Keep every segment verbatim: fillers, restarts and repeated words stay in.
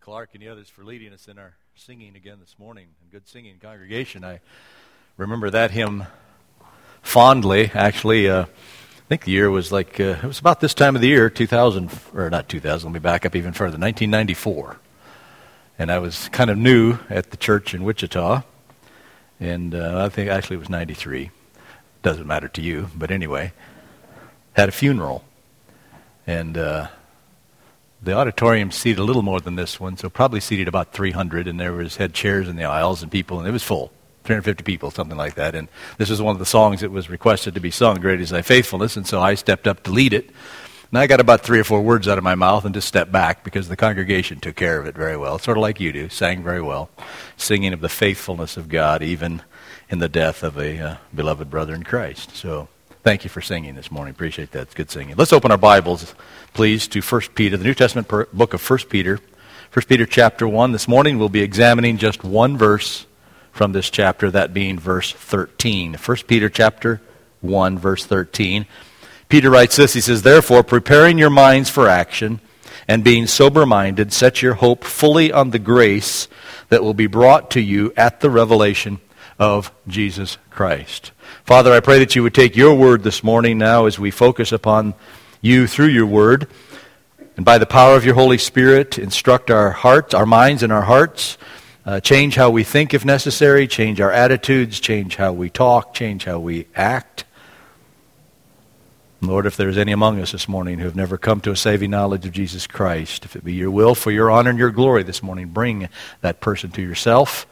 Clark and the others for leading us in our singing again this morning. And good singing congregation. I remember that hymn fondly. Actually, uh, I think the year was like, uh, it was about this time of the year, two thousand, or not two thousand, let me back up even further, nineteen ninety-four. And I was kind of new at the church in Wichita. And uh, I think actually it was ninety-three. Doesn't matter to you, but anyway. Had a funeral. And uh, the auditorium seated a little more than this one, so probably seated about three hundred, and there was had chairs in the aisles and people, and it was full, three hundred fifty people, something like that. And this was one of the songs that was requested to be sung, Great Is Thy Faithfulness, and so I stepped up to lead it. And I got about three or four words out of my mouth and just stepped back because the congregation took care of it very well, sort of like you do, sang very well, singing of the faithfulness of God, even in the death of a uh, beloved brother in Christ. So thank you for singing this morning. Appreciate that. It's good singing. Let's open our Bibles, please, to First Peter, the New Testament per- book of First Peter. First Peter chapter one. This morning we'll be examining just one verse from this chapter, that being verse thirteen. First Peter chapter one, verse thirteen. Peter writes this, he says, "Therefore, preparing your minds for action, and being sober-minded, set your hope fully on the grace that will be brought to you at the revelation of Jesus Christ." Father, I pray that you would take your word this morning now as we focus upon you through your word, and by the power of your Holy Spirit, instruct our hearts, our minds and our hearts, uh, change how we think if necessary, change our attitudes, change how we talk, change how we act. Lord, if there's any among us this morning who have never come to a saving knowledge of Jesus Christ, if it be your will for your honor and your glory this morning, bring that person to yourself.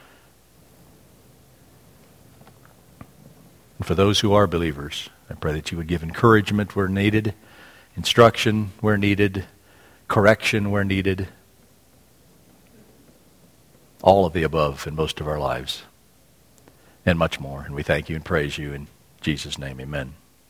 And for those who are believers, I pray that you would give encouragement where needed, instruction where needed, correction where needed, all of the above in most of our lives, and much more. And we thank you and praise you in Jesus' name, amen.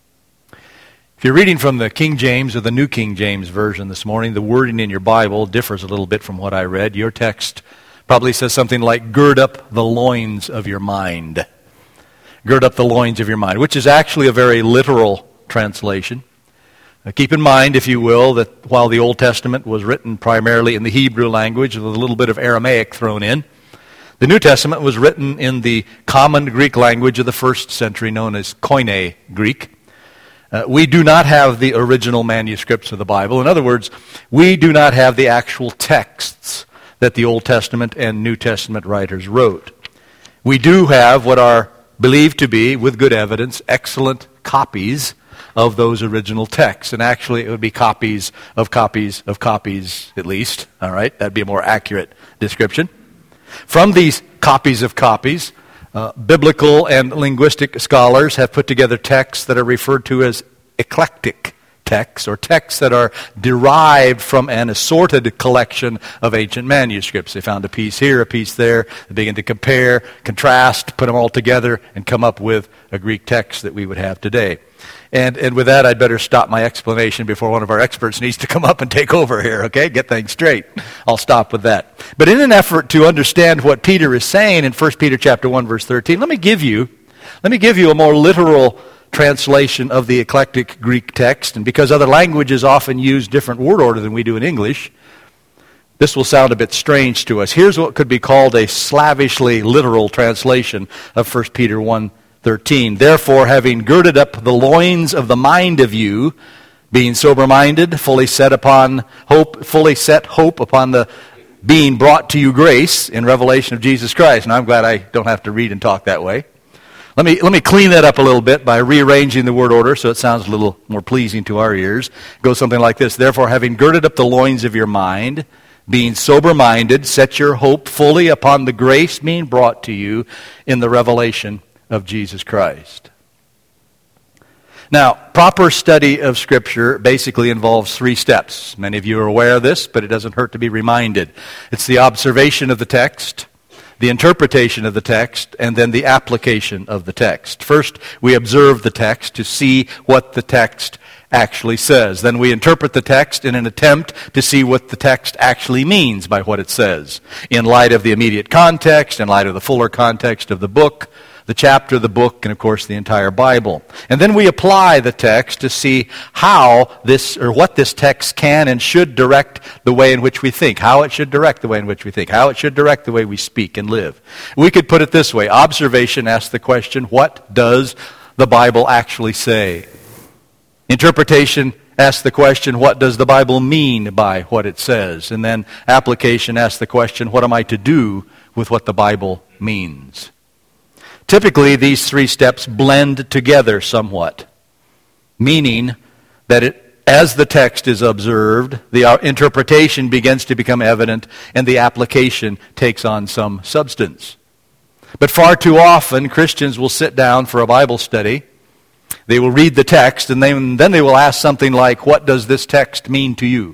If you're reading from the King James or the New King James Version this morning, the wording in your Bible differs a little bit from what I read. Your text probably says something like, "Gird up the loins of your mind." Gird up the loins of your mind, which is actually a very literal translation. Now, keep in mind, if you will, that while the Old Testament was written primarily in the Hebrew language with a little bit of Aramaic thrown in, the New Testament was written in the common Greek language of the first century known as Koine Greek. Uh, we do not have the original manuscripts of the Bible. In other words, we do not have the actual texts that the Old Testament and New Testament writers wrote. We do have what are believed to be, with good evidence, excellent copies of those original texts. And actually, it would be copies of copies of copies, at least. All right? That'd be a more accurate description. From these copies of copies, uh, biblical and linguistic scholars have put together texts that are referred to as eclectic texts, or texts that are derived from an assorted collection of ancient manuscripts. They found a piece here, a piece there. They begin to compare, contrast, put them all together, and come up with a Greek text that we would have today. And and with that, I'd better stop my explanation before one of our experts needs to come up and take over here, okay? Get things straight. I'll stop with that. But in an effort to understand what Peter is saying in First Peter chapter one, verse thirteen, let me give you, let me give you a more literal translation of the eclectic Greek text. And because other languages often use different word order than we do in English, this will sound a bit strange to us. Here's what could be called a slavishly literal translation of First Peter one thirteen. "Therefore, having girded up the loins of the mind of you, being sober-minded, fully set upon hope, fully set hope upon the being brought to you grace in revelation of Jesus Christ." And I'm glad I don't have to read and talk that way. Let me let me clean that up a little bit by rearranging the word order so it sounds a little more pleasing to our ears. It goes something like this: "Therefore, having girded up the loins of your mind, being sober-minded, set your hope fully upon the grace being brought to you in the revelation of Jesus Christ." Now, proper study of Scripture basically involves three steps. Many of you are aware of this, but it doesn't hurt to be reminded. It's the observation of the text, the interpretation of the text, and then the application of the text. First, we observe the text to see what the text actually says. Then we interpret the text in an attempt to see what the text actually means by what it says, in light of the immediate context, in light of the fuller context of the book, the chapter, the book, and of course the entire Bible. And then we apply the text to see how this, or what this text can and should direct the way in which we think, how it should direct the way in which we think, how it should direct the way we speak and live. We could put it this way. Observation asks the question, what does the Bible actually say? Interpretation asks the question, what does the Bible mean by what it says? And then application asks the question, what am I to do with what the Bible means? Typically, these three steps blend together somewhat, meaning that it, as the text is observed, the interpretation begins to become evident and the application takes on some substance. But far too often, Christians will sit down for a Bible study. They will read the text, and then, then they will ask something like, what does this text mean to you?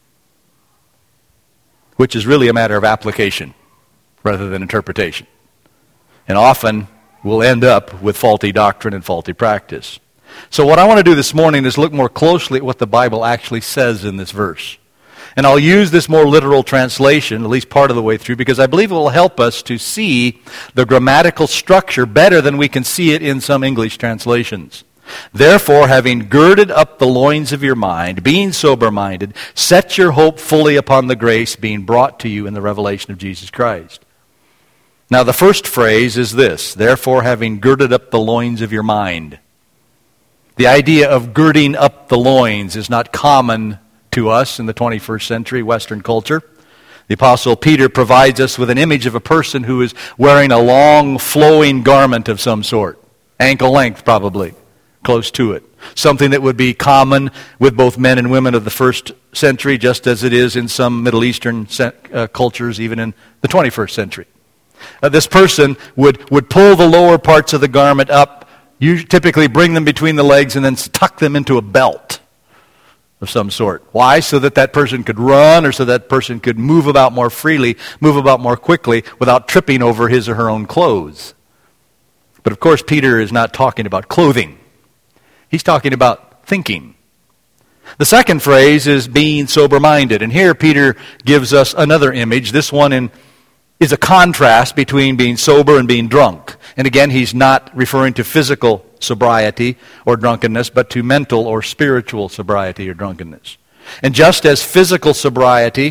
Which is really a matter of application rather than interpretation. And often, we'll end up with faulty doctrine and faulty practice. So what I want to do this morning is look more closely at what the Bible actually says in this verse. And I'll use this more literal translation, at least part of the way through, because I believe it will help us to see the grammatical structure better than we can see it in some English translations. Therefore, having girded up the loins of your mind, being sober-minded, set your hope fully upon the grace being brought to you in the revelation of Jesus Christ. Now, the first phrase is this, therefore, having girded up the loins of your mind. The idea of girding up the loins is not common to us in the twenty-first century Western culture. The Apostle Peter provides us with an image of a person who is wearing a long, flowing garment of some sort, ankle length probably, close to it. Something that would be common with both men and women of the first century, just as it is in some Middle Eastern uh, cultures, even in the twenty-first century. Uh, this person would, would pull the lower parts of the garment up, you typically bring them between the legs, and then tuck them into a belt of some sort. Why? So that that person could run, or so that person could move about more freely, move about more quickly, without tripping over his or her own clothes. But of course, Peter is not talking about clothing. He's talking about thinking. The second phrase is being sober-minded. And here Peter gives us another image. This one in, is a contrast between being sober and being drunk. And again, he's not referring to physical sobriety or drunkenness, but to mental or spiritual sobriety or drunkenness. And just as physical sobriety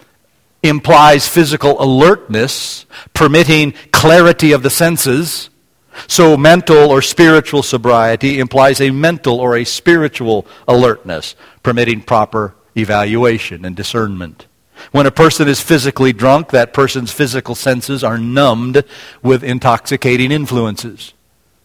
implies physical alertness, permitting clarity of the senses, so mental or spiritual sobriety implies a mental or a spiritual alertness, permitting proper evaluation and discernment. When a person is physically drunk, that person's physical senses are numbed with intoxicating influences.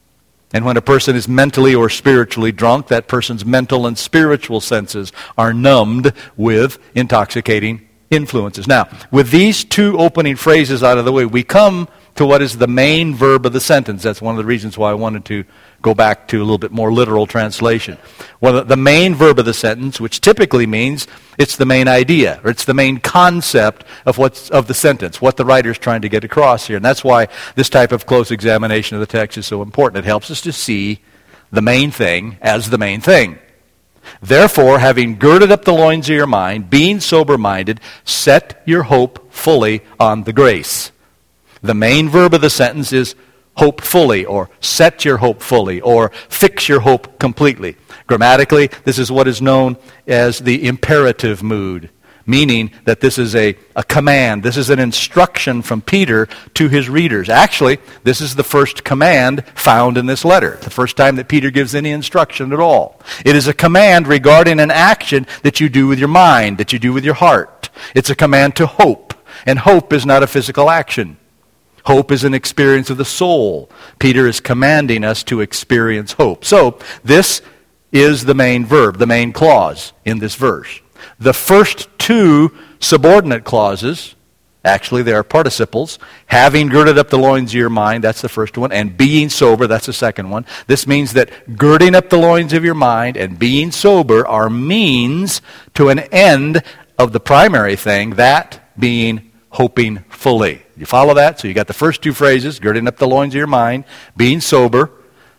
And when a person is mentally or spiritually drunk, that person's mental and spiritual senses are numbed with intoxicating influences. Now, with these two opening phrases out of the way, we come to what is the main verb of the sentence. That's one of the reasons why I wanted to go back to a little bit more literal translation. Well, the main verb of the sentence, which typically means it's the main idea, or it's the main concept of what's of the sentence, what the writer's trying to get across here. And that's why this type of close examination of the text is so important. It helps us to see the main thing as the main thing. Therefore, having girded up the loins of your mind, being sober-minded, set your hope fully on the grace. The main verb of the sentence is hope fully, or set your hope fully, or fix your hope completely. Grammatically, this is what is known as the imperative mood, meaning that this is a, a command. This is an instruction from Peter to his readers. Actually, this is the first command found in this letter, the first time that Peter gives any instruction at all. It is a command regarding an action that you do with your mind, that you do with your heart. It's a command to hope, and hope is not a physical action. Hope is an experience of the soul. Peter is commanding us to experience hope. So, this is the main verb, the main clause in this verse. The first two subordinate clauses, actually they are participles, having girded up the loins of your mind, that's the first one, and being sober, that's the second one. This means that girding up the loins of your mind and being sober are means to an end of the primary thing, that being hoping fully. You follow that? So you got the first two phrases, girding up the loins of your mind, being sober,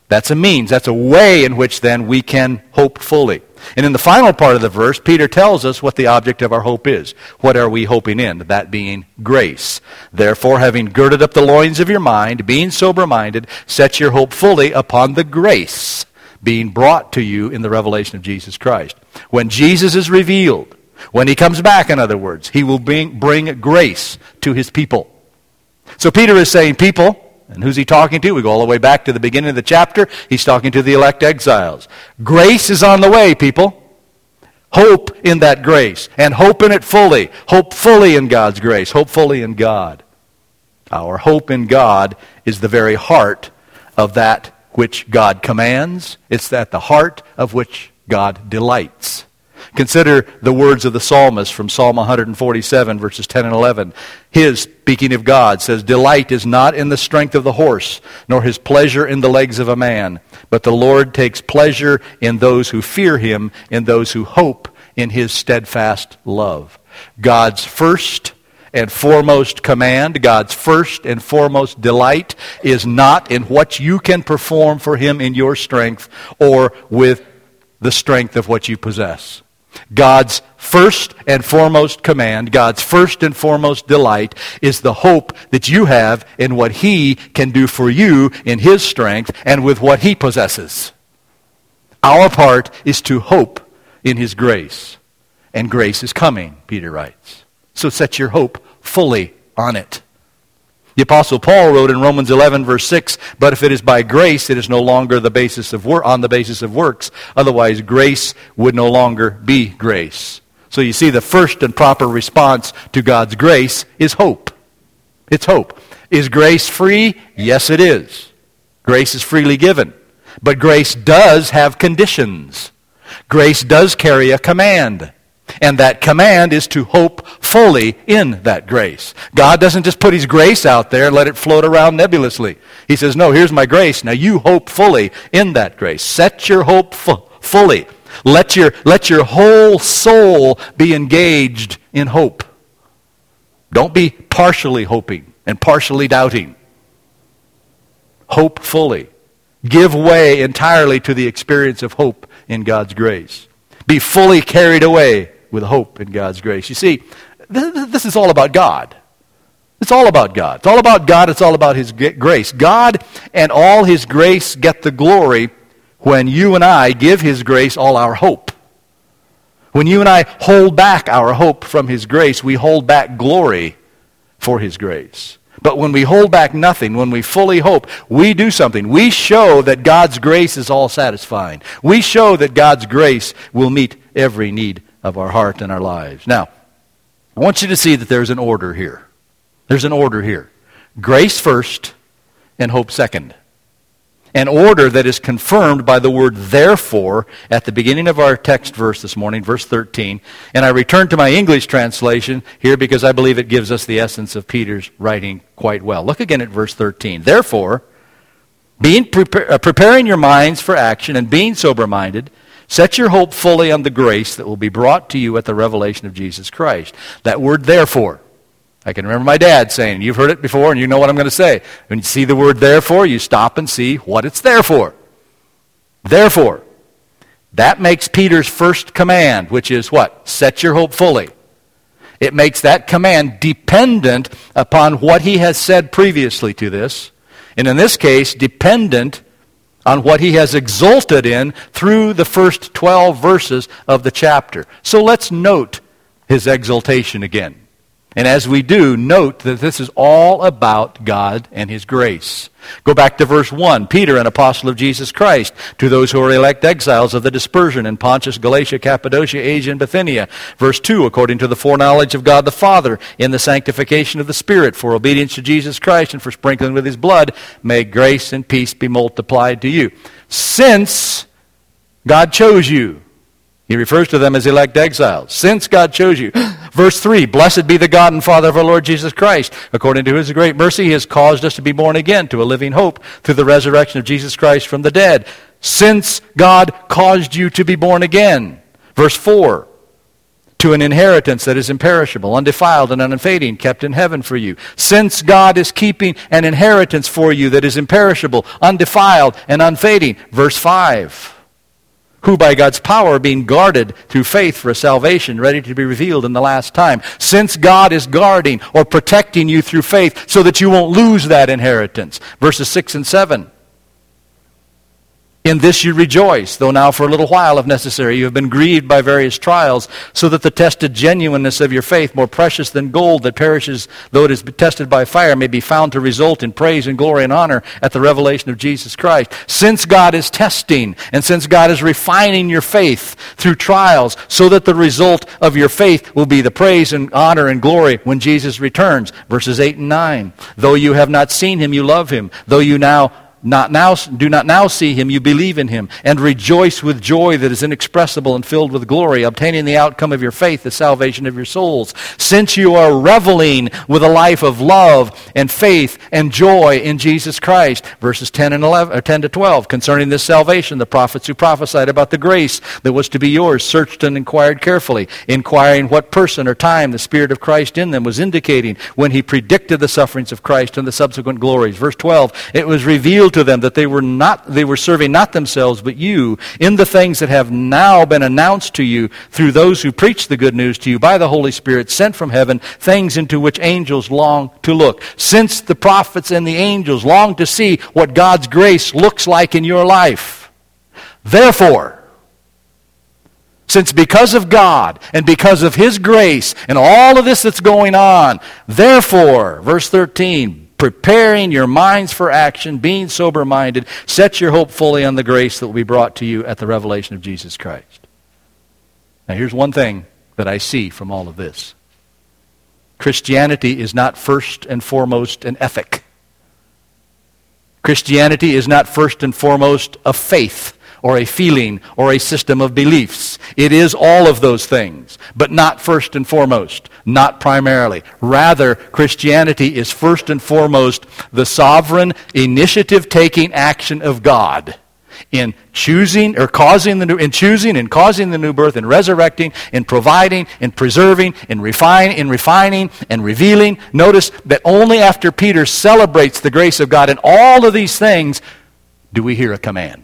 That's a means. That's a way in which then we can hope fully. And in the final part of the verse, Peter tells us what the object of our hope is. What are we hoping in? That being grace. Therefore, having girded up the loins of your mind, being sober-minded, set your hope fully upon the grace being brought to you in the revelation of Jesus Christ. When Jesus is revealed, when he comes back, in other words, he will bring, bring grace to his people. So Peter is saying, people, and who's he talking to? We go all the way back to the beginning of the chapter. He's talking to the elect exiles. Grace is on the way, people. Hope in that grace, and hope in it fully. Hope fully in God's grace. Hope fully in God. Our hope in God is the very heart of that which God commands. It's at the heart of which God delights. Consider the words of the psalmist from Psalm one forty-seven, verses ten and eleven. His, speaking of God, says, "Delight is not in the strength of the horse, nor his pleasure in the legs of a man. But the Lord takes pleasure in those who fear him, in those who hope in his steadfast love." God's first and foremost command, God's first and foremost delight is not in what you can perform for him in your strength or with the strength of what you possess. God's first and foremost command, God's first and foremost delight is the hope that you have in what he can do for you in his strength and with what he possesses. Our part is to hope in his grace. And grace is coming, Peter writes. So set your hope fully on it. The Apostle Paul wrote in Romans eleven, verse six, "But if it is by grace, it is no longer the basis of wor- on the basis of works. Otherwise, grace would no longer be grace." So you see, the first and proper response to God's grace is hope. It's hope. Is grace free? Yes, it is. Grace is freely given. But grace does have conditions. Grace does carry a command. And that command is to hope fully in that grace. God doesn't just put his grace out there and let it float around nebulously. He says, no, here's my grace. Now you hope fully in that grace. Set your hope fu- fully. Let your, let your whole soul be engaged in hope. Don't be partially hoping and partially doubting. Hope fully. Give way entirely to the experience of hope in God's grace. Be fully carried away with hope in God's grace. You see, this is all about God. It's all about God. It's all about God. It's all about his grace. God and all his grace get the glory when you and I give his grace all our hope. When you and I hold back our hope from his grace, we hold back glory for his grace. But when we hold back nothing, when we fully hope, we do something. We show that God's grace is all satisfying. We show that God's grace will meet every need of our heart and our lives. Now, I want you to see that there's an order here. There's an order here. Grace first and hope second. An order that is confirmed by the word therefore at the beginning of our text verse this morning, verse thirteen. And I return to my English translation here because I believe it gives us the essence of Peter's writing quite well. Look again at verse thirteen. Therefore, being prepar- uh, preparing your minds for action and being sober-minded, set your hope fully on the grace that will be brought to you at the revelation of Jesus Christ. That word therefore. I can remember my dad saying, you've heard it before and you know what I'm going to say. When you see the word therefore, you stop and see what it's there for. Therefore. That makes Peter's first command, which is what? Set your hope fully. It makes that command dependent upon what he has said previously to this. And in this case, dependent on what he has exulted in through the first twelve verses of the chapter. So let's note his exultation again. And as we do, note that this is all about God and his grace. Go back to verse one. Peter, an apostle of Jesus Christ, to those who are elect exiles of the dispersion in Pontus, Galatia, Cappadocia, Asia, and Bithynia. Verse two, according to the foreknowledge of God the Father, in the sanctification of the Spirit, for obedience to Jesus Christ and for sprinkling with his blood, may grace and peace be multiplied to you. Since God chose you. He refers to them as elect exiles. Since God chose you. Verse three, blessed be the God and Father of our Lord Jesus Christ. According to his great mercy, he has caused us to be born again to a living hope through the resurrection of Jesus Christ from the dead. Since God caused you to be born again. Verse four, to an inheritance that is imperishable, undefiled, and unfading, kept in heaven for you. Since God is keeping an inheritance for you that is imperishable, undefiled, and unfading. Verse five. Who by God's power are being guarded through faith for a salvation ready to be revealed in the last time. Since God is guarding or protecting you through faith so that you won't lose that inheritance. Verses six and seven. In this you rejoice, though now for a little while, if necessary, you have been grieved by various trials, so that the tested genuineness of your faith, more precious than gold that perishes, though it is tested by fire, may be found to result in praise and glory and honor at the revelation of Jesus Christ. Since God is testing, and since God is refining your faith through trials, so that the result of your faith will be the praise and honor and glory when Jesus returns. Verses eight and nine. Though you have not seen him, you love him. Though you now Not now, do not now see him, you believe in him, and rejoice with joy that is inexpressible and filled with glory, obtaining the outcome of your faith, the salvation of your souls. Since you are reveling with a life of love and faith and joy in Jesus Christ. Verses ten and eleven, or ten to twelve, concerning this salvation, the prophets who prophesied about the grace that was to be yours searched and inquired carefully, inquiring what person or time the Spirit of Christ in them was indicating when he predicted the sufferings of Christ and the subsequent glories. Verse twelve, it was revealed to them that they were not they were serving not themselves but you in the things that have now been announced to you through those who preach the good news to you by the Holy Spirit sent from heaven, things into which angels long to look. Since the prophets and the angels long to see what God's grace looks like in your life, therefore, since because of God and because of his grace and all of this that's going on, therefore, verse thirteen, preparing your minds for action, being sober-minded, set your hope fully on the grace that will be brought to you at the revelation of Jesus Christ. Now here's one thing that I see from all of this. Christianity is not first and foremost an ethic. Christianity is not first and foremost a faith or a feeling or a system of beliefs. It is all of those things, but not first and foremost, not primarily. Rather, Christianity is first and foremost the sovereign, initiative-taking action of God in choosing or causing the new, in choosing and causing the new birth, in resurrecting, in providing, in preserving, in refining, in refining and revealing. Notice that only after Peter celebrates the grace of God in all of these things do we hear a command.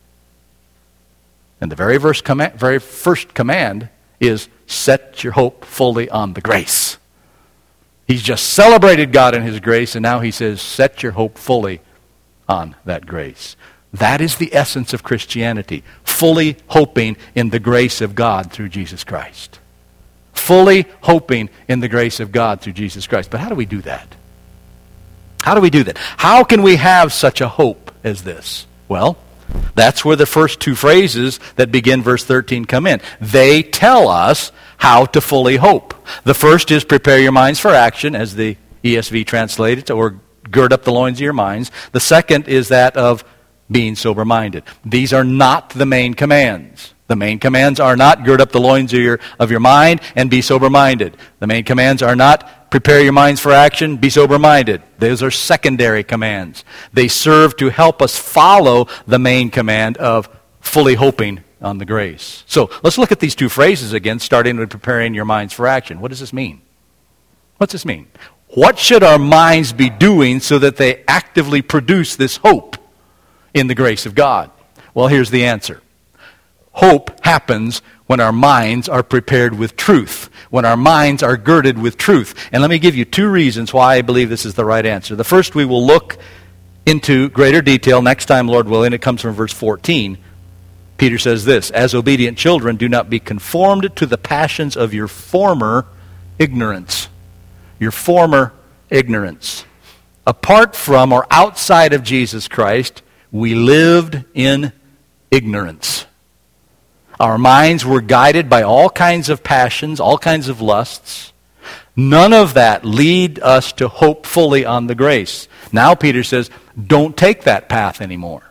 And the very first command, very first command is set your hope fully on the grace. He's just celebrated God in his grace, and now he says set your hope fully on that grace. That is the essence of Christianity, fully hoping in the grace of God through Jesus Christ. Fully hoping in the grace of God through Jesus Christ. But how do we do that? How do we do that? How can we have such a hope as this? Well, that's where the first two phrases that begin verse thirteen come in. They tell us how to fully hope. The first is prepare your minds for action, as the E S V translates, or gird up the loins of your minds. The second is that of being sober-minded. These are not the main commands. The main commands are not gird up the loins of your, of your mind and be sober-minded. The main commands are not prepare your minds for action, be sober-minded. Those are secondary commands. They serve to help us follow the main command of fully hoping on the grace. So let's look at these two phrases again, starting with preparing your minds for action. What does this mean? What's this mean? What should our minds be doing so that they actively produce this hope in the grace of God? Well, here's the answer. Hope happens when our minds are prepared with truth, when our minds are girded with truth. And let me give you two reasons why I believe this is the right answer. The first we will look into greater detail next time, Lord willing. It comes from verse fourteen. Peter says this, as obedient children, do not be conformed to the passions of your former ignorance. Your former ignorance. Apart from or outside of Jesus Christ, we lived in ignorance. Our minds were guided by all kinds of passions, all kinds of lusts. None of that lead us to hope fully on the grace. Now Peter says, don't take that path anymore.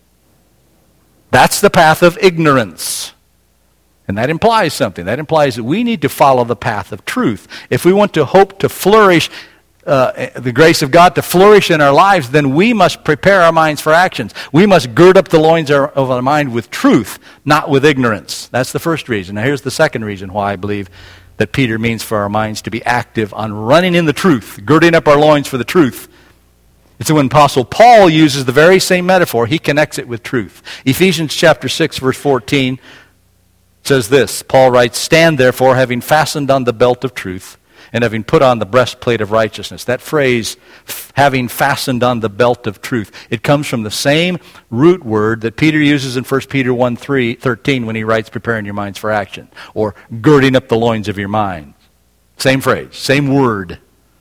That's the path of ignorance. And that implies something. That implies that we need to follow the path of truth. If we want to hope to flourish uh, the grace of God to flourish in our lives, then we must prepare our minds for actions. We must gird up the loins of our mind with truth, not with ignorance. That's the first reason. Now here's the second reason why I believe that Peter means for our minds to be active on running in the truth, girding up our loins for the truth. It's when Apostle Paul uses the very same metaphor, he connects it with truth. Ephesians chapter six, verse fourteen says this, Paul writes, "Stand therefore, having fastened on the belt of truth, and having put on the breastplate of righteousness." That phrase, having fastened on the belt of truth, it comes from the same root word that Peter uses in First Peter one thirteen when he writes, "Preparing your minds for action," or girding up the loins of your mind. Same phrase, same word.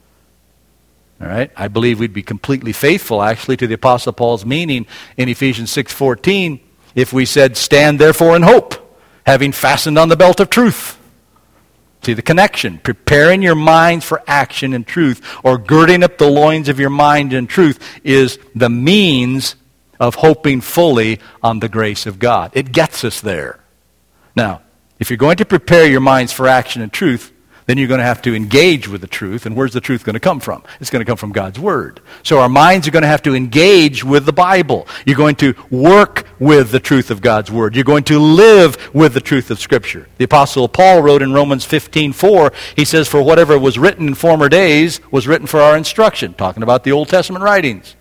All right? I believe we'd be completely faithful, actually, to the Apostle Paul's meaning in Ephesians six fourteen if we said, "Stand therefore in hope, having fastened on the belt of truth." See the connection. Preparing your minds for action in truth, or girding up the loins of your mind in truth, is the means of hoping fully on the grace of God. It gets us there. Now, if you're going to prepare your minds for action in truth, then you're going to have to engage with the truth. And where's the truth going to come from? It's going to come from God's Word. So our minds are going to have to engage with the Bible. You're going to work with the truth of God's Word. You're going to live with the truth of Scripture. The Apostle Paul wrote in Romans fifteen four, he says, "For whatever was written in former days was written for our instruction," talking about the Old Testament writings.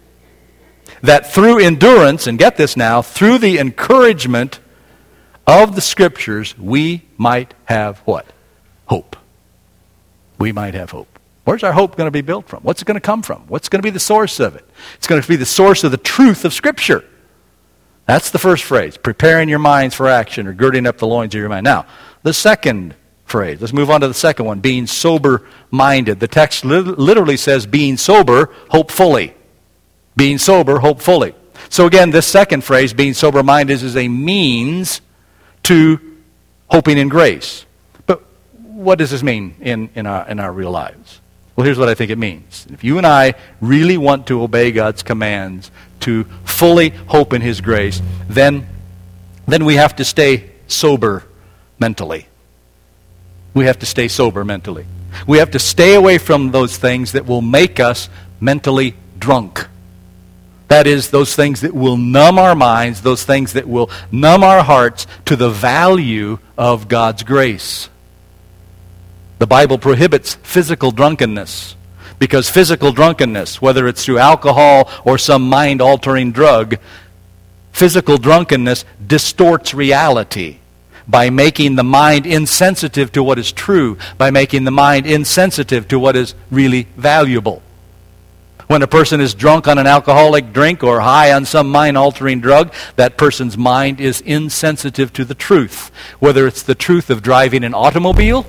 "That through endurance," and get this now, "through the encouragement of the Scriptures, we might have" what? Hope. We might have hope. Where's our hope going to be built from? What's it going to come from? What's going to be the source of it? It's going to be the source of the truth of Scripture. That's the first phrase, preparing your minds for action, or girding up the loins of your mind. Now, the second phrase, let's move on to the second one, being sober-minded. The text li- literally says being sober, hopefully. Being sober, hopefully. So again, this second phrase, being sober-minded, is a means to hoping in grace. What does this mean in, in, our, in our real lives? Well, here's what I think it means. If you and I really want to obey God's commands, to fully hope in His grace, then, then we have to stay sober mentally. We have to stay sober mentally. We have to stay away from those things that will make us mentally drunk. That is, those things that will numb our minds, those things that will numb our hearts to the value of God's grace. The Bible prohibits physical drunkenness, because physical drunkenness, whether it's through alcohol or some mind-altering drug, physical drunkenness distorts reality by making the mind insensitive to what is true, by making the mind insensitive to what is really valuable. When a person is drunk on an alcoholic drink or high on some mind-altering drug, that person's mind is insensitive to the truth, whether it's the truth of driving an automobile,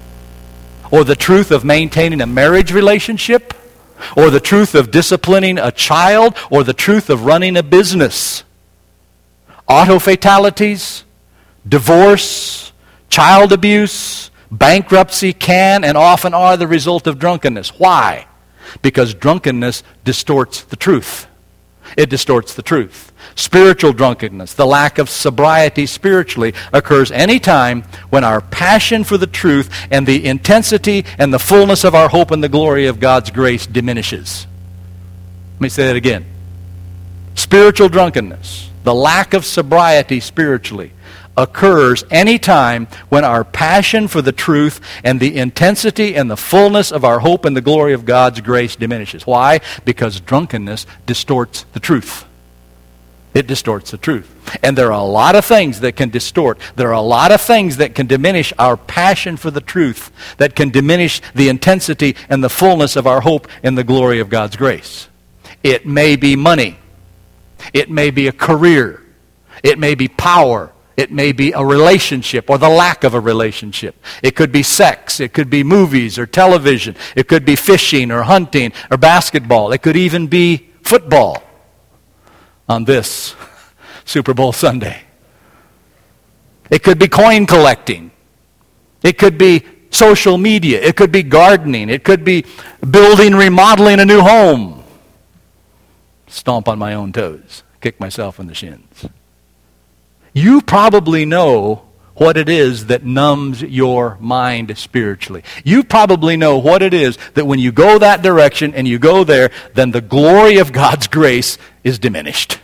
or the truth of maintaining a marriage relationship, or the truth of disciplining a child, or the truth of running a business. Auto fatalities, divorce, child abuse, bankruptcy can and often are the result of drunkenness. Why? Because drunkenness distorts the truth. It distorts the truth. Spiritual drunkenness, the lack of sobriety spiritually, occurs any time when our passion for the truth and the intensity and the fullness of our hope in the glory of God's grace diminishes. Let me say that again. Spiritual drunkenness, the lack of sobriety spiritually, occurs any time when our passion for the truth and the intensity and the fullness of our hope in the glory of God's grace diminishes. Why? Because drunkenness distorts the truth. It distorts the truth. And there are a lot of things that can distort. There are a lot of things that can diminish our passion for the truth, that can diminish the intensity and the fullness of our hope in the glory of God's grace. It may be money. It may be a career. It may be power. It may be a relationship or the lack of a relationship. It could be sex. It could be movies or television. It could be fishing or hunting or basketball. It could even be football on this Super Bowl Sunday. It could be coin collecting. It could be social media. It could be gardening. It could be building, remodeling a new home. Stomp on my own toes. Kick myself in the shins. You probably know what it is that numbs your mind spiritually. You probably know what it is that when you go that direction and you go there, then the glory of God's grace is diminished.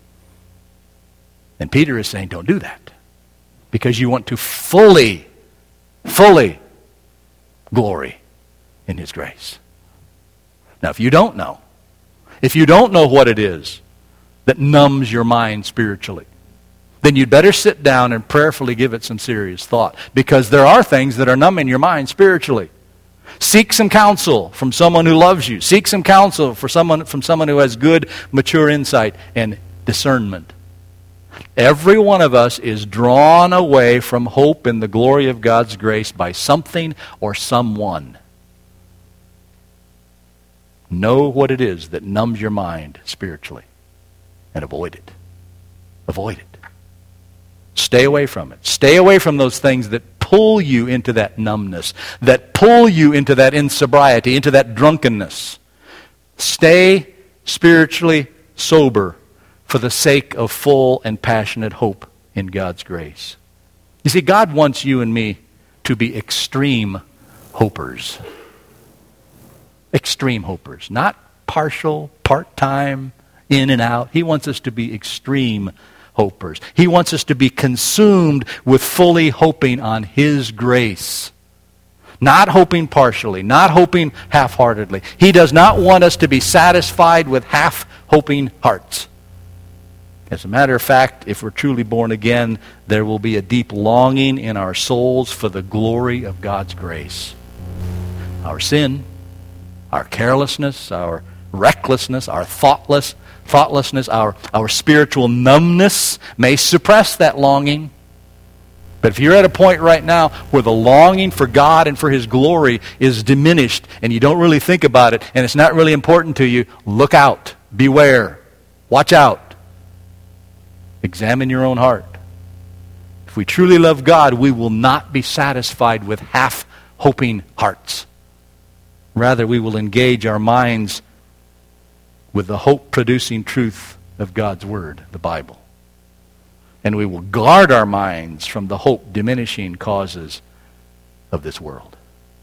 And Peter is saying, don't do that. Because you want to fully, fully glory in His grace. Now, if you don't know, if you don't know what it is that numbs your mind spiritually, then you'd better sit down and prayerfully give it some serious thought. Because there are things that are numbing your mind spiritually. Seek some counsel from someone who loves you. Seek some counsel for someone, from someone who has good, mature insight and discernment. Every one of us is drawn away from hope in the glory of God's grace by something or someone. Know what it is that numbs your mind spiritually and avoid it. Avoid it. Stay away from it. Stay away from those things that pull you into that numbness, that pull you into that insobriety, into that drunkenness. Stay spiritually sober for the sake of full and passionate hope in God's grace. You see, God wants you and me to be extreme hopers. Extreme hopers. Not partial, part-time, in and out. He wants us to be extreme hopers. He wants us to be consumed with fully hoping on His grace. Not hoping partially, not hoping half-heartedly. He does not want us to be satisfied with half-hoping hearts. As a matter of fact, if we're truly born again, there will be a deep longing in our souls for the glory of God's grace. Our sin, our carelessness, our recklessness, our thoughtless, thoughtlessness, our, our spiritual numbness may suppress that longing. But if you're at a point right now where the longing for God and for His glory is diminished and you don't really think about it and it's not really important to you, look out. Beware. Watch out. Examine your own heart. If we truly love God, we will not be satisfied with half-hoping hearts. Rather, we will engage our minds with the hope-producing truth of God's Word, the Bible. And we will guard our minds from the hope-diminishing causes of this world.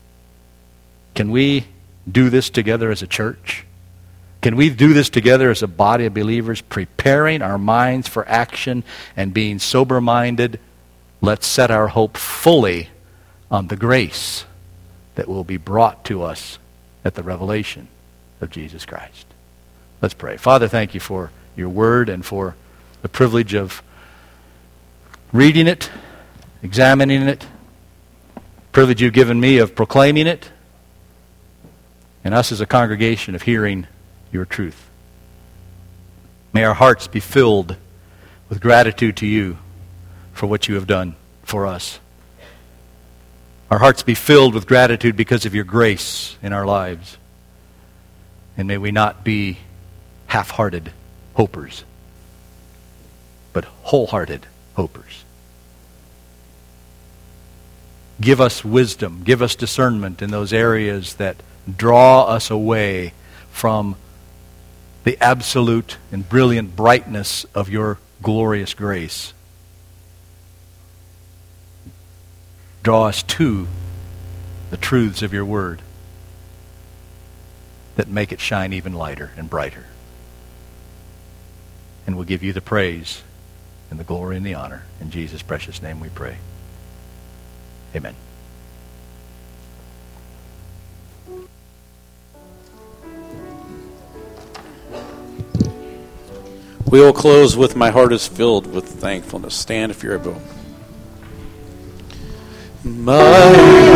Can we do this together as a church? Can we do this together as a body of believers, preparing our minds for action and being sober-minded? Let's set our hope fully on the grace that will be brought to us at the revelation of Jesus Christ. Let's pray. Father, thank you for your word and for the privilege of reading it, examining it, privilege you've given me of proclaiming it, and us as a congregation of hearing your truth. May our hearts be filled with gratitude to you for what you have done for us. Our hearts be filled with gratitude because of your grace in our lives. And may we not be half-hearted hopers, but wholehearted hopers. Give us wisdom, give us discernment in those areas that draw us away from the absolute and brilliant brightness of your glorious grace. Draw us to the truths of your word that make it shine even lighter and brighter. And we'll give you the praise and the glory and the honor. In Jesus' precious name we pray. Amen. We will close with "My Heart is Filled with Thankfulness." Stand if you're able. My